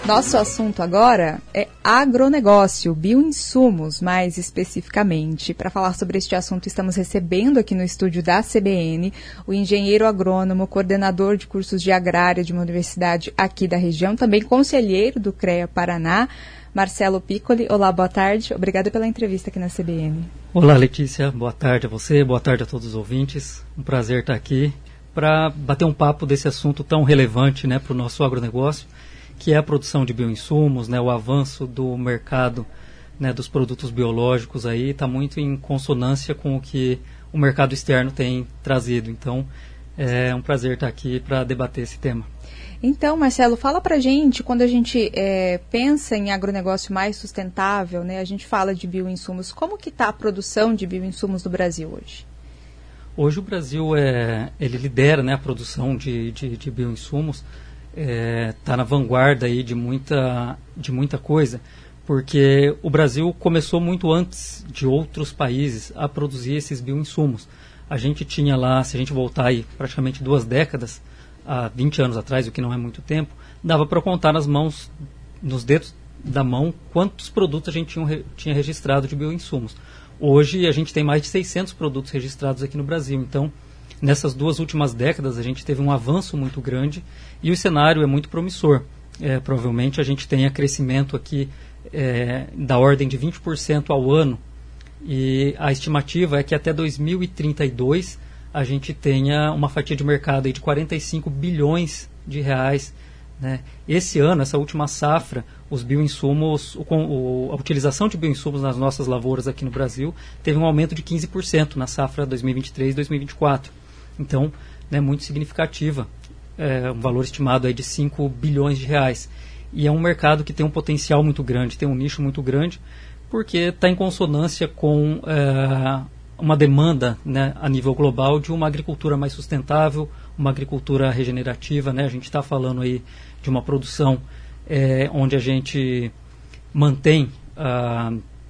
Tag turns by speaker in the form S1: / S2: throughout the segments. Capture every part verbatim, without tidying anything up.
S1: Nosso assunto agora é agronegócio, bioinsumos, mais especificamente. Para falar sobre este assunto, estamos recebendo aqui no estúdio da C B N o engenheiro agrônomo, coordenador de cursos de agrária de uma universidade aqui da região, também conselheiro do CREA Paraná, Marcelo Piccoli. Olá, boa tarde. Obrigada pela entrevista aqui na C B N.
S2: Olá, Letícia. Boa tarde a você, boa tarde a todos os ouvintes. Um prazer estar aqui para bater um papo desse assunto tão relevante, né, para o nosso agronegócio, que é a produção de bioinsumos, né, o avanço do mercado, né, dos produtos biológicos aí está muito em consonância com o que o mercado externo tem trazido. Então, é um prazer estar aqui para debater esse tema.
S1: Então, Marcelo, fala pra gente, quando a gente é, pensa em agronegócio mais sustentável, né, a gente fala de bioinsumos, como que está a produção de bioinsumos no Brasil hoje?
S2: Hoje o Brasil é, ele lidera, né, a produção de, de, de bioinsumos, está é, na vanguarda aí de muita, de muita coisa, porque o Brasil começou muito antes de outros países a produzir esses bioinsumos. A gente tinha lá, se a gente voltar aí praticamente duas décadas, há vinte anos atrás, o que não é muito tempo, dava para contar nas mãos, nos dedos da mão, quantos produtos a gente tinha, tinha registrado de bioinsumos. Hoje a gente tem mais de seiscentos produtos registrados aqui no Brasil. Então, nessas duas últimas décadas, a gente teve um avanço muito grande e o cenário é muito promissor. É, provavelmente a gente tenha crescimento aqui é, da ordem de vinte por cento ao ano, e a estimativa é que até dois mil e trinta e dois a gente tenha uma fatia de mercado aí de quarenta e cinco bilhões de reais. Né? Esse ano, essa última safra, os bioinsumos, o, o, a utilização de bioinsumos nas nossas lavouras aqui no Brasil teve um aumento de quinze por cento na safra dois mil e vinte e três dois mil e vinte e quatro. Então, né, muito significativa, é, um valor estimado aí de cinco bilhões de reais. E é um mercado que tem um potencial muito grande, tem um nicho muito grande, porque está em consonância com é, uma demanda, né, a nível global de uma agricultura mais sustentável, uma agricultura regenerativa. Né? A gente está falando aí de uma produção é, onde a gente mantém a,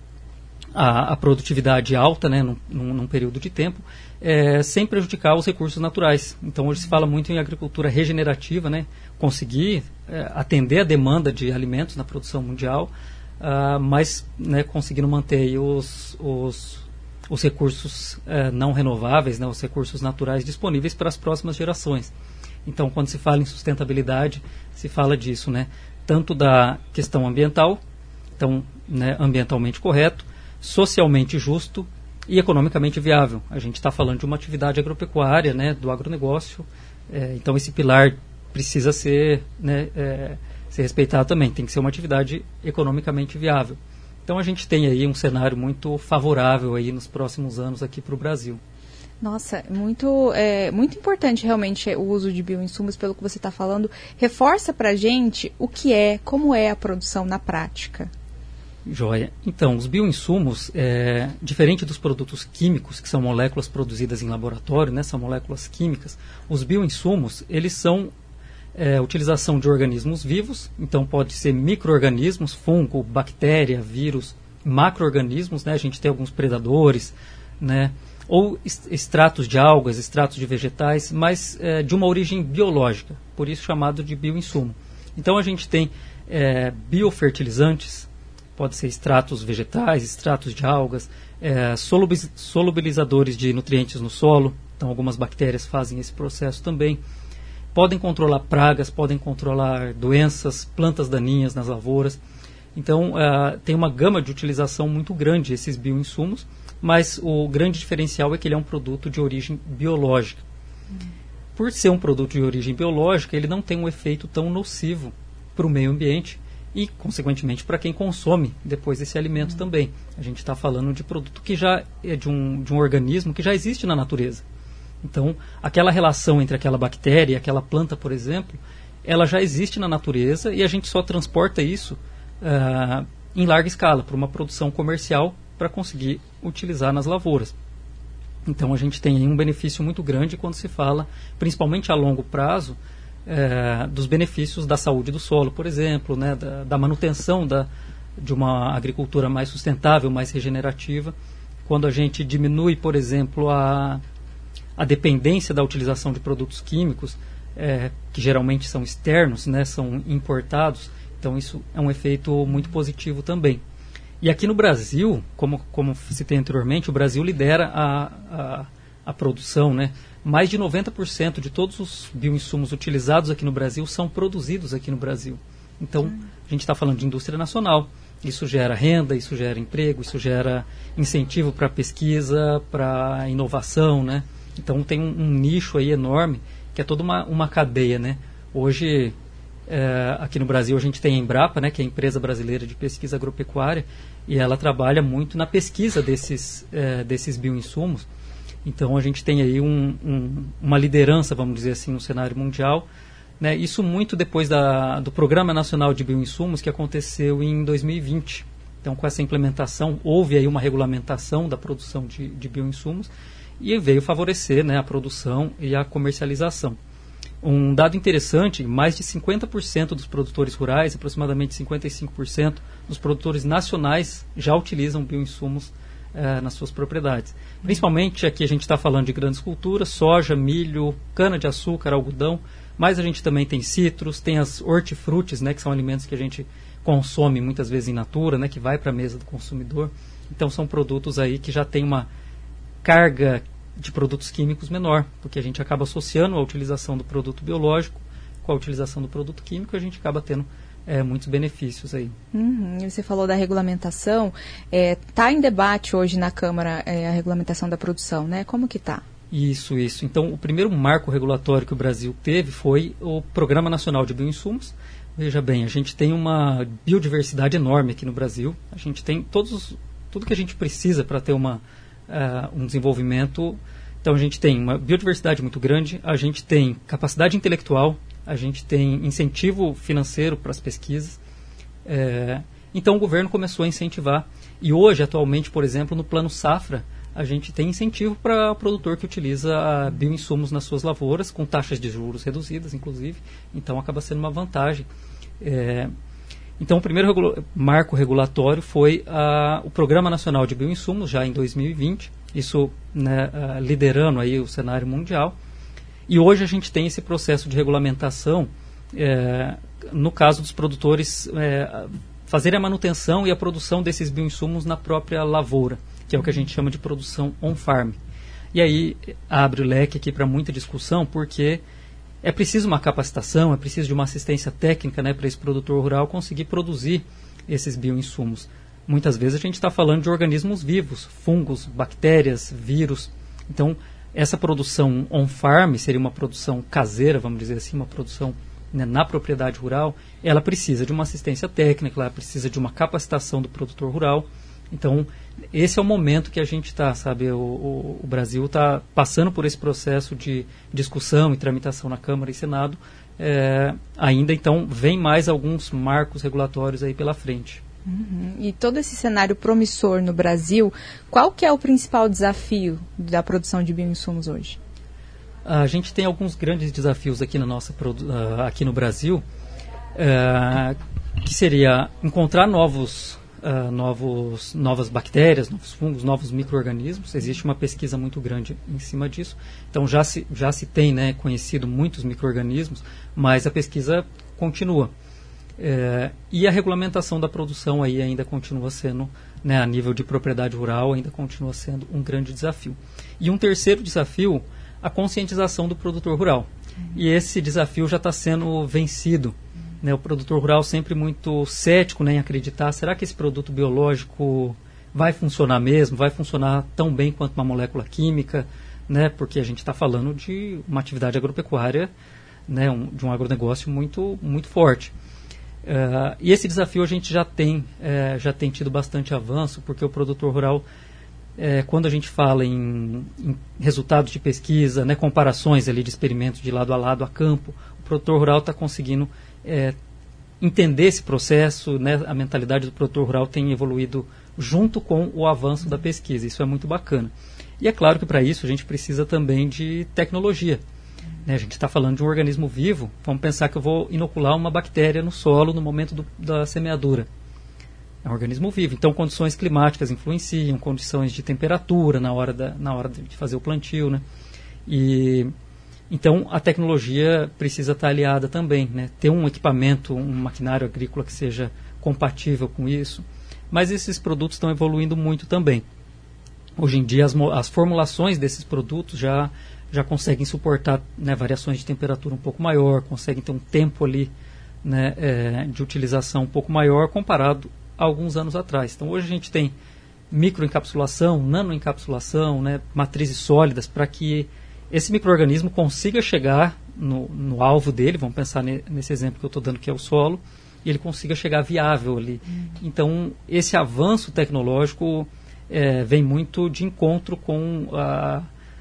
S2: a, a produtividade alta, né, num, num, num período de tempo, é, sem prejudicar os recursos naturais. Então hoje se fala muito em agricultura regenerativa, né, conseguir é, atender a demanda de alimentos na produção mundial, uh, mas, né, conseguindo manter aí os, os, os recursos é, não renováveis, né, os recursos naturais disponíveis para as próximas gerações. Então, quando se fala em sustentabilidade, se fala disso, né, tanto da questão ambiental, então, né, ambientalmente correto, socialmente justo e economicamente viável. A gente está falando de uma atividade agropecuária, né, do agronegócio, é, então esse pilar precisa ser, né, é, ser respeitado também, tem que ser uma atividade economicamente viável. Então a gente tem aí um cenário muito favorável aí nos próximos anos aqui para o Brasil.
S1: Nossa, muito, é, muito importante realmente o uso de bioinsumos, pelo que você está falando. Reforça para a gente o que é, como é a produção na prática.
S2: Joia. Então, os bioinsumos, é, diferente dos produtos químicos, que são moléculas produzidas em laboratório, né, são moléculas químicas, os bioinsumos, eles são é, a utilização de organismos vivos, então pode ser micro-organismos, fungo, bactéria, vírus, macro-organismos, né, a gente tem alguns predadores, né, ou extratos de algas, extratos de vegetais, mas é, de uma origem biológica, por isso chamado de bioinsumo. Então a gente tem é, biofertilizantes, pode ser extratos vegetais, extratos de algas, é, solubilizadores de nutrientes no solo, então algumas bactérias fazem esse processo também. Podem controlar pragas, podem controlar doenças, plantas daninhas nas lavouras. Então, uh, tem uma gama de utilização muito grande esses bioinsumos, mas o grande diferencial é que ele é um produto de origem biológica. Hum. Por ser um produto de origem biológica, ele não tem um efeito tão nocivo para o meio ambiente e, consequentemente, para quem consome depois esse alimento hum. também. A gente está falando de produto que já é de um, de um organismo que já existe na natureza. Então, aquela relação entre aquela bactéria e aquela planta, por exemplo, ela já existe na natureza e a gente só transporta isso uh, em larga escala para uma produção comercial para conseguir utilizar nas lavouras. Então, a gente tem aí um benefício muito grande quando se fala, principalmente a longo prazo, uh, dos benefícios da saúde do solo, por exemplo, né, da, da manutenção da, de uma agricultura mais sustentável, mais regenerativa. Quando a gente diminui, por exemplo, a a dependência da utilização de produtos químicos, é, que geralmente são externos, né, são importados, Então isso é um efeito muito positivo também. E aqui no Brasil, como, como citei anteriormente, o Brasil lidera a, a, a produção, né? Mais de noventa por cento de todos os bioinsumos utilizados aqui no Brasil são produzidos aqui no Brasil. Então, a gente está falando de indústria nacional. Isso gera renda, isso gera emprego, isso gera incentivo para pesquisa, para inovação, né? Então, tem um, um nicho aí enorme, que é toda uma, uma cadeia, né? Hoje, é, aqui no Brasil, a gente tem a Embrapa, né, que é a Empresa Brasileira de Pesquisa Agropecuária, e ela trabalha muito na pesquisa desses, é, desses bioinsumos. Então, a gente tem aí um, um, uma liderança, vamos dizer assim, no cenário mundial, né? Isso muito depois da, do Programa Nacional de Bioinsumos, que aconteceu em dois mil e vinte. Então, com essa implementação, houve aí uma regulamentação da produção de, de bioinsumos e veio favorecer, né, a produção e a comercialização. Um dado interessante, mais de cinquenta por cento dos produtores rurais, aproximadamente cinquenta e cinco por cento dos produtores nacionais já utilizam bioinsumos eh, nas suas propriedades. Principalmente aqui a gente está falando de grandes culturas, soja, milho, cana-de-açúcar, algodão, mas a gente também tem citros, tem as hortifrutis, né, que são alimentos que a gente consome muitas vezes in natura, né, que vai para a mesa do consumidor. Então são produtos aí que já têm uma carga de produtos químicos menor, porque a gente acaba associando a utilização do produto biológico com a utilização do produto químico e a gente acaba tendo é, muitos benefícios aí.
S1: Uhum. Você falou da regulamentação, está é, em debate hoje na Câmara é, a regulamentação da produção, né? Como que está?
S2: Isso, isso. Então, o primeiro marco regulatório que o Brasil teve foi o Programa Nacional de Bioinsumos. Veja bem, a gente tem uma biodiversidade enorme aqui no Brasil, a gente tem todos, tudo que a gente precisa para ter uma Uh, um desenvolvimento. Então a gente tem uma biodiversidade muito grande, a gente tem capacidade intelectual, a gente tem incentivo financeiro para as pesquisas. É, então o governo começou a incentivar. E hoje, atualmente, por exemplo, no Plano Safra, a gente tem incentivo para o produtor que utiliza bioinsumos nas suas lavouras, com taxas de juros reduzidas, inclusive. Então acaba sendo uma vantagem. É, Então, o primeiro regula- marco regulatório foi uh, o Programa Nacional de Bioinsumos, já em dois mil e vinte, isso, né, uh, liderando aí o cenário mundial. E hoje a gente tem esse processo de regulamentação, eh, no caso dos produtores eh, fazerem a manutenção e a produção desses bioinsumos na própria lavoura, que é o que a gente chama de produção on-farm. E aí abre o leque aqui para muita discussão, porque é preciso uma capacitação, é preciso de uma assistência técnica, né, para esse produtor rural conseguir produzir esses bioinsumos. Muitas vezes a gente está falando de organismos vivos, fungos, bactérias, vírus. Então, essa produção on-farm seria uma produção caseira, vamos dizer assim, uma produção, né, na propriedade rural. Ela precisa de uma assistência técnica, ela precisa de uma capacitação do produtor rural. Então, esse é o momento que a gente está, sabe, o, o, o Brasil está passando por esse processo de discussão e tramitação na Câmara e Senado. É, ainda, então, vem mais alguns marcos regulatórios aí pela frente.
S1: Uhum. E todo esse cenário promissor no Brasil, qual que é o principal desafio da produção de bioinsumos hoje?
S2: A gente tem alguns grandes desafios aqui, na nossa, uh, aqui no Brasil, uh, que seria encontrar novos... Uh, novos, novas bactérias, novos fungos, novos micro-organismos. Existe uma pesquisa muito grande em cima disso. Então já se, já se tem, né, conhecido muitos micro-organismos, mas a pesquisa continua. É, e a regulamentação da produção aí ainda continua sendo, né, a nível de propriedade rural, ainda continua sendo um grande desafio. E um terceiro desafio, a conscientização do produtor rural. E esse desafio já está sendo vencido. Né, o produtor rural sempre muito cético, né, em acreditar, será que esse produto biológico vai funcionar mesmo, vai funcionar tão bem quanto uma molécula química, né, porque a gente está falando de uma atividade agropecuária, né, um, de um agronegócio muito, muito forte. Uh, e esse desafio a gente já tem, uh, já tem tido bastante avanço, porque o produtor rural, uh, quando a gente fala em, em resultados de pesquisa, né, comparações ali de experimentos de lado a lado a campo, o produtor rural está conseguindo É, entender esse processo, né, a mentalidade do produtor rural tem evoluído junto com o avanço da pesquisa. Isso é muito bacana. E é claro que para isso a gente precisa também de tecnologia. Né, a gente está falando de um organismo vivo. Vamos pensar que eu vou inocular uma bactéria no solo no momento do, da semeadura. É um organismo vivo. Então, condições climáticas influenciam, condições de temperatura na hora, da, na hora de fazer o plantio. Né? E Então, a tecnologia precisa estar aliada também, né? Ter um equipamento, um maquinário agrícola que seja compatível com isso. Mas esses produtos estão evoluindo muito também. Hoje em dia, as, as formulações desses produtos já, já conseguem suportar, né, variações de temperatura um pouco maior, conseguem ter um tempo ali, né, é, de utilização um pouco maior comparado a alguns anos atrás. Então, hoje a gente tem microencapsulação, nanoencapsulação, né, matrizes sólidas, para que esse micro-organismo consiga chegar no, no alvo dele, vamos pensar ne, nesse exemplo que eu estou dando, que é o solo, e ele consiga chegar viável ali. Uhum. Então, esse avanço tecnológico é, vem muito de encontro com a,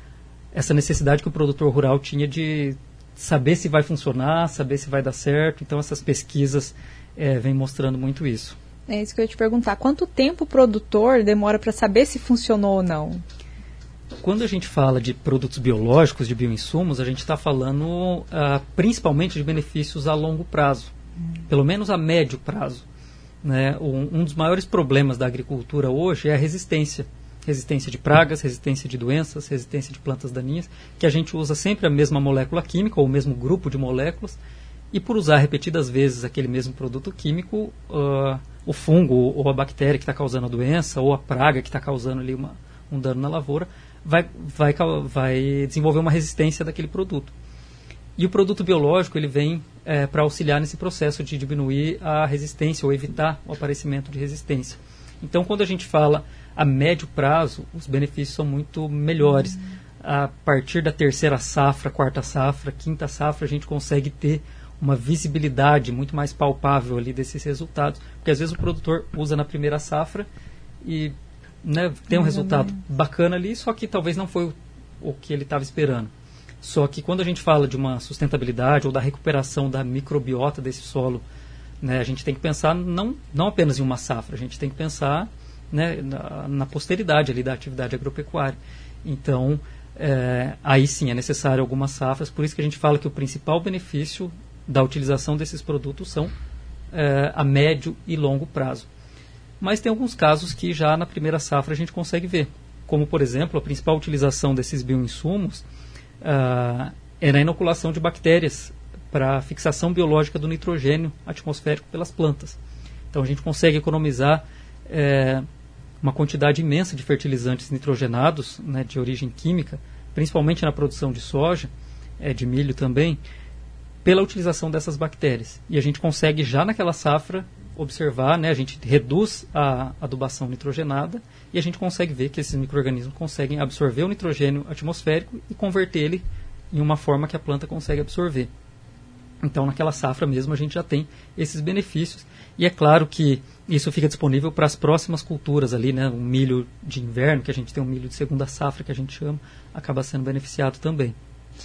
S2: essa necessidade que o produtor rural tinha de saber se vai funcionar, saber se vai dar certo. Então, essas pesquisas é, vêm mostrando muito isso.
S1: É isso que eu ia te perguntar. Quanto tempo o produtor demora para saber se funcionou ou não?
S2: Quando a gente fala de produtos biológicos, de bioinsumos, a gente está falando uh, principalmente de benefícios a longo prazo, hum. pelo menos a médio prazo. Né? Um, um dos maiores problemas da agricultura hoje é a resistência. Resistência de pragas, resistência de doenças, resistência de plantas daninhas, que a gente usa sempre a mesma molécula química ou o mesmo grupo de moléculas, e por usar repetidas vezes aquele mesmo produto químico, uh, o fungo ou a bactéria que está causando a doença, ou a praga que está causando ali uma, um dano na lavoura, vai, vai, vai desenvolver uma resistência daquele produto. E o produto biológico ele vem é, para auxiliar nesse processo de diminuir a resistência ou evitar o aparecimento de resistência. Então, quando a gente fala a médio prazo, os benefícios são muito melhores. Uhum. A partir da terceira safra, quarta safra, quinta safra, a gente consegue ter uma visibilidade muito mais palpável ali desses resultados. Porque às vezes o produtor usa na primeira safra e, né, tem um uhum. resultado bacana ali, só que talvez não foi o, o que ele estava esperando. Só que quando a gente fala de uma sustentabilidade ou da recuperação da microbiota desse solo, né, a gente tem que pensar não, não apenas em uma safra, a gente tem que pensar, né, na, na posteridade ali da atividade agropecuária. Então, é, aí sim é necessário algumas safras, por isso que a gente fala que o principal benefício da utilização desses produtos são é, a médio e longo prazo. Mas tem alguns casos que já na primeira safra a gente consegue ver, como por exemplo a principal utilização desses bioinsumos uh, é na inoculação de bactérias para a fixação biológica do nitrogênio atmosférico pelas plantas. Então a gente consegue economizar é, uma quantidade imensa de fertilizantes nitrogenados, né, de origem química, principalmente na produção de soja, é, de milho também, pela utilização dessas bactérias. E a gente consegue já naquela safra observar, né, a gente reduz a adubação nitrogenada e a gente consegue ver que esses micro-organismos conseguem absorver o nitrogênio atmosférico e converter ele em uma forma que a planta consegue absorver. Então, naquela safra mesmo, a gente já tem esses benefícios. E é claro que isso fica disponível para as próximas culturas ali, né? O milho de inverno, que a gente tem um milho de segunda safra, que a gente chama, acaba sendo beneficiado também.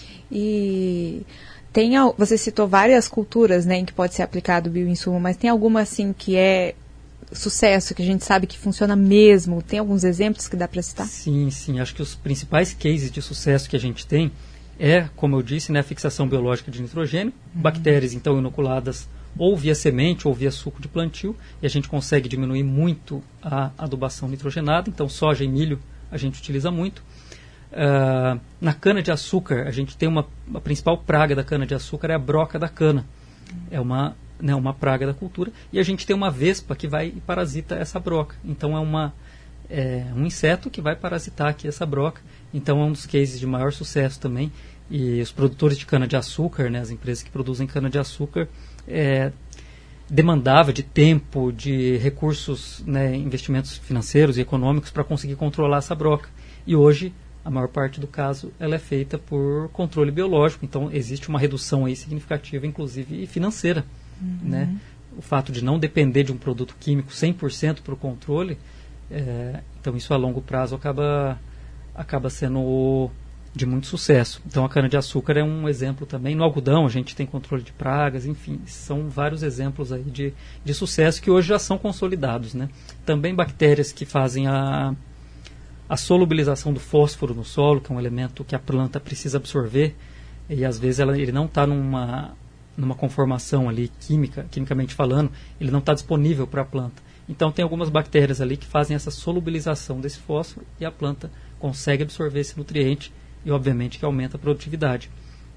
S1: E tem, você citou várias culturas, né, em que pode ser aplicado o bioinsumo, mas tem alguma assim que é sucesso, que a gente sabe que funciona mesmo? Tem alguns exemplos que dá para citar?
S2: Sim, sim. Acho que os principais cases de sucesso que a gente tem é, como eu disse, né, a fixação biológica de nitrogênio, uhum. bactérias então inoculadas ou via semente ou via suco de plantio, e a gente consegue diminuir muito a adubação nitrogenada. Então soja e milho a gente utiliza muito. Uh, na cana-de-açúcar, a gente tem uma, a principal praga da cana-de-açúcar é a broca da cana. É uma, né, uma praga da cultura. E a gente tem uma vespa que vai e parasita essa broca. Então é, uma, é um inseto que vai parasitar aqui essa broca. Então é um dos cases de maior sucesso também. E os produtores de cana-de-açúcar, né, as empresas que produzem cana-de-açúcar, é, demandava de tempo, de recursos, né, investimentos financeiros e econômicos para conseguir controlar essa broca. E hoje a maior parte do caso ela é feita por controle biológico, então existe uma redução aí significativa, inclusive financeira. Uhum. Né? O fato de não depender de um produto químico cem por cento para o controle, é, então isso a longo prazo acaba, acaba sendo de muito sucesso. Então a cana-de-açúcar é um exemplo também. No algodão a gente tem controle de pragas, enfim, são vários exemplos aí de, de sucesso que hoje já são consolidados. Né? Também bactérias que fazem a a solubilização do fósforo no solo, que é um elemento que a planta precisa absorver, e às vezes ela, ele não está numa, numa conformação ali química, quimicamente falando, ele não está disponível para a planta. Então tem algumas bactérias ali que fazem essa solubilização desse fósforo e a planta consegue absorver esse nutriente e obviamente que aumenta a produtividade.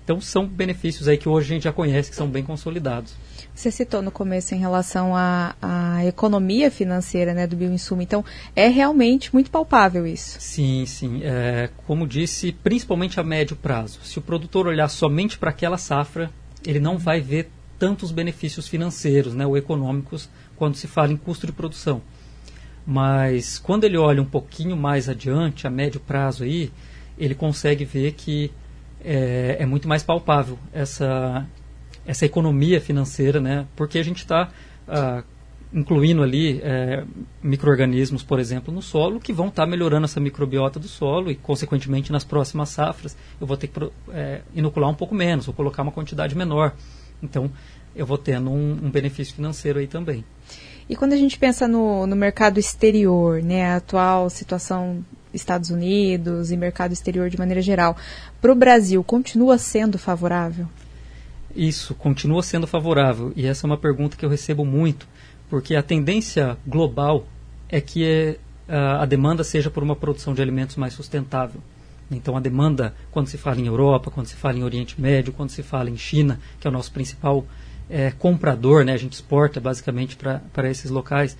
S2: Então são benefícios aí que hoje a gente já conhece, que são bem consolidados.
S1: Você citou no começo em relação à, à economia financeira, né, do bioinsumo. Então, é realmente muito palpável isso?
S2: Sim, sim. É, como disse, principalmente a médio prazo. Se o produtor olhar somente para aquela safra, ele não vai ver tantos benefícios financeiros, né, ou econômicos, quando se fala em custo de produção. Mas quando ele olha um pouquinho mais adiante, a médio prazo aí, ele consegue ver que é, é muito mais palpável essa... essa economia financeira, né? Porque a gente está ah, incluindo ali é, micro-organismos, por exemplo, no solo, que vão estar tá melhorando essa microbiota do solo e, consequentemente, nas próximas safras, eu vou ter que é, inocular um pouco menos, vou colocar uma quantidade menor. Então, eu vou tendo um, um benefício financeiro aí também.
S1: E quando a gente pensa no, no mercado exterior, né, a atual situação Estados Unidos e mercado exterior de maneira geral, para o Brasil, continua sendo favorável?
S2: Isso, continua sendo favorável. E essa é uma pergunta que eu recebo muito, porque a tendência global é que é, a, a demanda seja por uma produção de alimentos mais sustentável. Então, a demanda, quando se fala em Europa, quando se fala em Oriente Médio, quando se fala em China, que é o nosso principal é, comprador, né, a gente exporta basicamente para esses locais.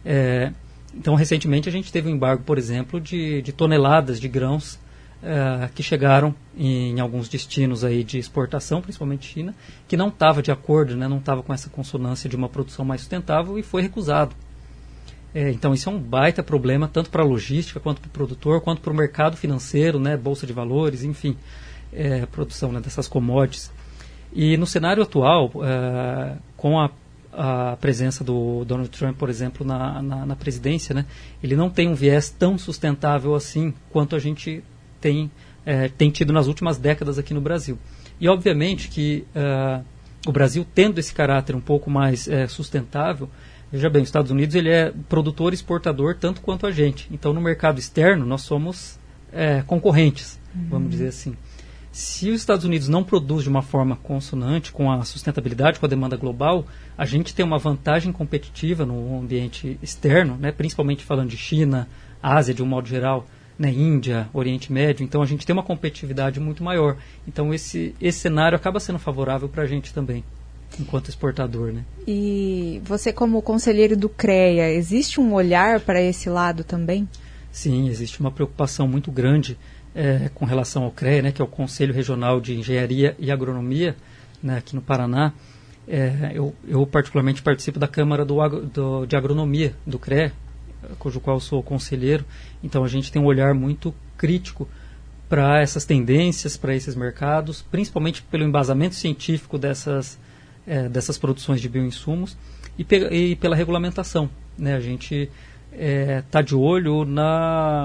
S2: É, então, recentemente, a gente teve um embargo, por exemplo, de, de toneladas de grãos Uh, que chegaram em, em alguns destinos aí de exportação, principalmente China, que não estava de acordo, né, não estava com essa consonância de uma produção mais sustentável e foi recusado. É, então isso é um baita problema, tanto para a logística, quanto para o produtor, quanto para o mercado financeiro, né, bolsa de valores, enfim, é, produção, né, dessas commodities. E no cenário atual, uh, com a, a presença do Donald Trump, por exemplo, na, na, na presidência, né, ele não tem um viés tão sustentável assim quanto a gente Tem, é, tem tido nas últimas décadas aqui no Brasil. E, obviamente, que uh, o Brasil, tendo esse caráter um pouco mais é, sustentável, veja bem, os Estados Unidos ele é produtor e exportador tanto quanto a gente. Então, no mercado externo, nós somos é, concorrentes, uhum. vamos dizer assim. Se os Estados Unidos não produz de uma forma consonante com a sustentabilidade, com a demanda global, a gente tem uma vantagem competitiva no ambiente externo, né, principalmente falando de China, Ásia de um modo geral, né, Índia, Oriente Médio, então a gente tem uma competitividade muito maior. Então esse, esse cenário acaba sendo favorável para a gente também, enquanto exportador. Né?
S1: E você, como conselheiro do CREA, existe um olhar para esse lado também?
S2: Sim, existe uma preocupação muito grande é, com relação ao CREA, né, que é o Conselho Regional de Engenharia e Agronomia, né, aqui no Paraná. É, eu, eu particularmente participo da Câmara do, do, de Agronomia do CREA, cujo qual sou conselheiro. Então a gente tem um olhar muito crítico para essas tendências, para esses mercados, principalmente pelo embasamento científico dessas, é, dessas produções de bioinsumos e, pe e pela regulamentação. Né? A gente está é, de olho na,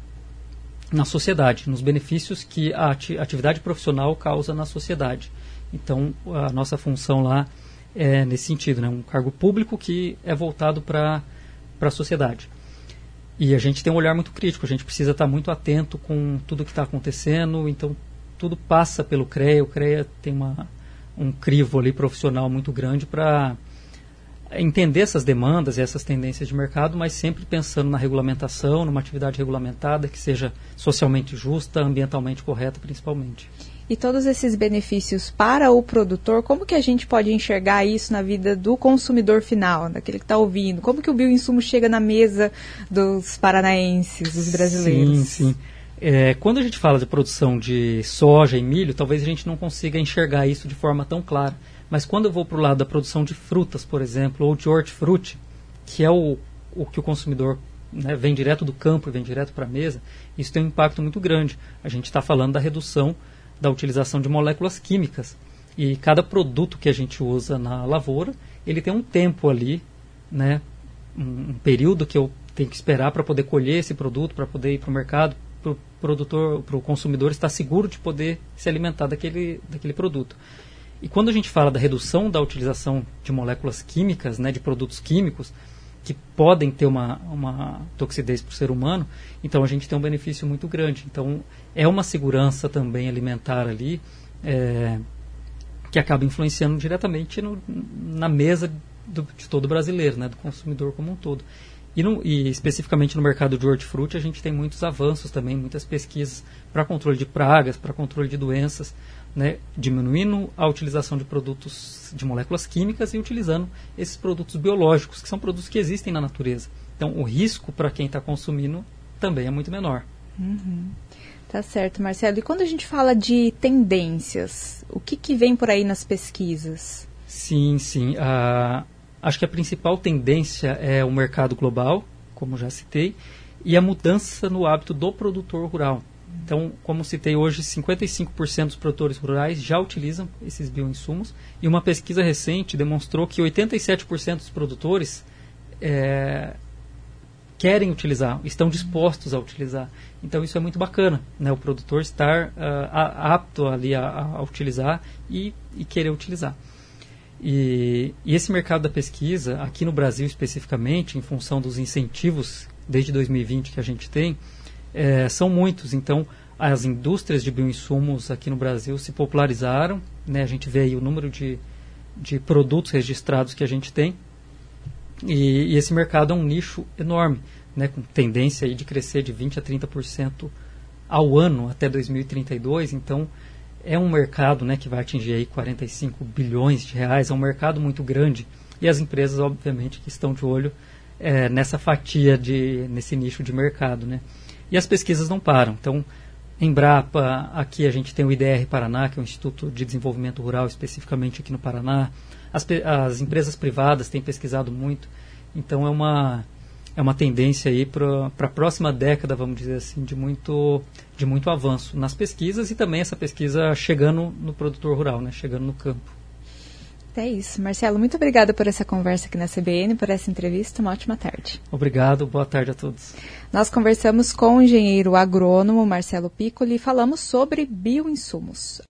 S2: na sociedade, nos benefícios que a ati atividade profissional causa na sociedade. Então a nossa função lá é nesse sentido, né? Um cargo público que é voltado para para a sociedade. E a gente tem um olhar muito crítico, a gente precisa estar muito atento com tudo que está acontecendo, então tudo passa pelo CREA, o CREA tem uma, um crivo ali profissional muito grande para entender essas demandas e essas tendências de mercado, mas sempre pensando na regulamentação, numa atividade regulamentada que seja socialmente justa, ambientalmente correta principalmente.
S1: E todos esses benefícios para o produtor, como que a gente pode enxergar isso na vida do consumidor final, daquele que está ouvindo? Como que o bioinsumo chega na mesa dos paranaenses, dos brasileiros?
S2: Sim, sim. É, quando a gente fala de produção de soja e milho, talvez a gente não consiga enxergar isso de forma tão clara. Mas quando eu vou para o lado da produção de frutas, por exemplo, ou de hortifruti, que é o, o que o consumidor, né, vem direto do campo e vem direto para a mesa, isso tem um impacto muito grande. A gente está falando da redução da utilização de moléculas químicas. E cada produto que a gente usa na lavoura, ele tem um tempo ali, né, um, um período que eu tenho que esperar para poder colher esse produto, para poder ir para o mercado, para o produtor, para o consumidor estar seguro de poder se alimentar daquele, daquele produto. E quando a gente fala da redução da utilização de moléculas químicas, né, de produtos químicos, que podem ter uma, uma toxidez para o ser humano, então a gente tem um benefício muito grande. Então é uma segurança também alimentar ali, é, que acaba influenciando diretamente no, na mesa do, de todo brasileiro, né, do consumidor como um todo. E, no, e especificamente no mercado de hortifruti, a gente tem muitos avanços também, muitas pesquisas para controle de pragas, para controle de doenças, né, diminuindo a utilização de produtos de moléculas químicas e utilizando esses produtos biológicos, que são produtos que existem na natureza. Então, o risco para quem está consumindo também é muito menor.
S1: Uhum. Tá certo, Marcelo. E quando a gente fala de tendências, o que, que vem por aí nas pesquisas?
S2: Sim, sim. Ah, acho que a principal tendência é o mercado global, como já citei, e a mudança no hábito do produtor rural. Então, como citei hoje, cinquenta e cinco por cento dos produtores rurais já utilizam esses bioinsumos, e uma pesquisa recente demonstrou que oitenta e sete por cento dos produtores é, querem utilizar, estão dispostos a utilizar. Então, isso é muito bacana, né? O produtor estar uh, a, apto ali a, a utilizar e, e querer utilizar. E, e esse mercado da pesquisa, aqui no Brasil especificamente, em função dos incentivos desde dois mil e vinte que a gente tem, é, são muitos. Então, as indústrias de bioinsumos aqui no Brasil se popularizaram, né? A gente vê aí o número de, de produtos registrados que a gente tem, e, e esse mercado é um nicho enorme, né? Com tendência aí de crescer de vinte a trinta por cento ao ano até dois mil e trinta e dois. Então, é um mercado, né, que vai atingir aí quarenta e cinco bilhões de reais, é um mercado muito grande, e as empresas, obviamente, que estão de olho é, nessa fatia, de, nesse nicho de mercado, né? E as pesquisas não param. Então, Embrapa, aqui a gente tem o I D R Paraná, que é o Instituto de Desenvolvimento Rural, especificamente aqui no Paraná. As, as empresas privadas têm pesquisado muito. Então, é uma, é uma tendência aí para a próxima década, vamos dizer assim, de muito, de muito avanço nas pesquisas, e também essa pesquisa chegando no produtor rural, né, chegando no campo.
S1: É isso. Marcelo, muito obrigada por essa conversa aqui na C B N, por essa entrevista. Uma ótima tarde.
S2: Obrigado, boa tarde a todos.
S1: Nós conversamos com o engenheiro agrônomo Marcelo Piccoli e falamos sobre bioinsumos.